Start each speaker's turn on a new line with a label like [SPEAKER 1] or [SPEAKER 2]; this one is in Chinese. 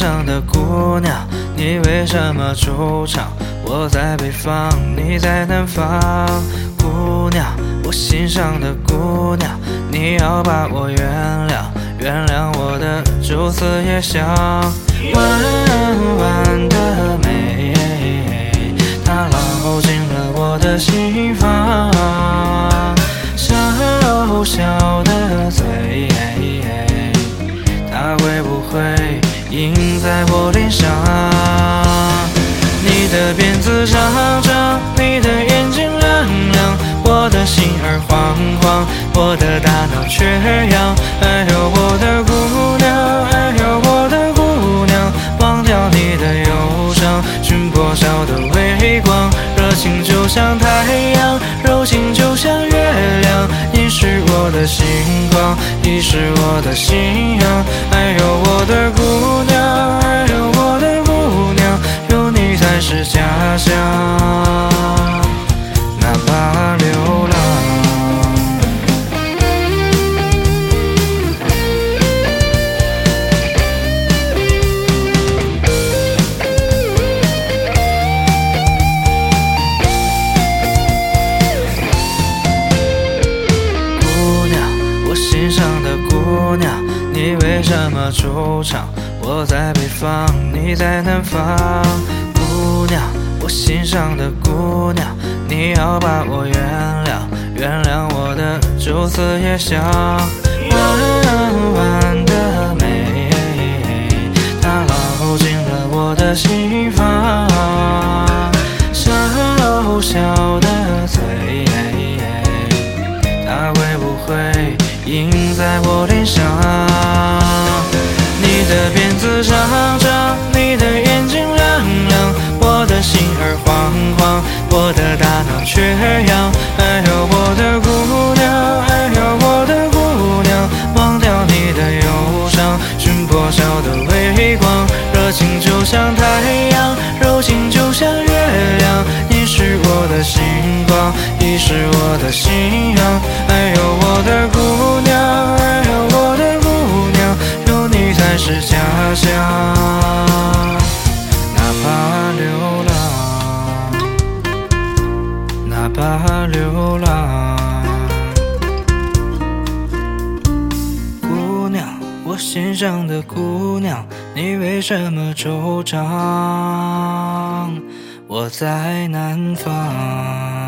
[SPEAKER 1] 上的姑娘，你为什么惆怅？我在北方，你在南方。姑娘，我心上的姑娘，你要把我原谅，原谅我的就此也像弯弯的眉，它烙进了我的心房。小小的嘴，它会不会印在我脸上？你的辫子长长，你的眼睛亮亮，我的心儿慌慌，我的大脑缺氧。哎呦我的姑娘，哎呦我的姑娘，忘掉你的忧伤，寻破晓的微光，热情就像太阳，柔情就像月亮，你是我的星光，你是我的信仰。哎呦我的姑娘，哎呦我的姑娘，有你才是家乡，哪怕流浪。姑娘，我心上的姑娘，你为什么惆怅？我在北方，你在南方。姑娘，我心上的姑娘，你要把我原谅，原谅我的就此也像弯弯的眉，它烙进了我的心房。小小的嘴，它会不会印在我脸上？你的辫子长长，你的眼睛亮亮，我的心儿慌慌，我的大脑缺氧。哎呦我的姑娘，哎呦我的姑娘，忘掉你的忧伤，寻破晓的微光，热情就像太阳，柔情就像月亮，你是我的星光，你是我的信仰。哎呦我的姑娘，哎呦我的姑娘，有你才是家乡，哪怕流浪，哪怕流浪。姑娘，我心上的姑娘，你为什么惆怅？我在南方。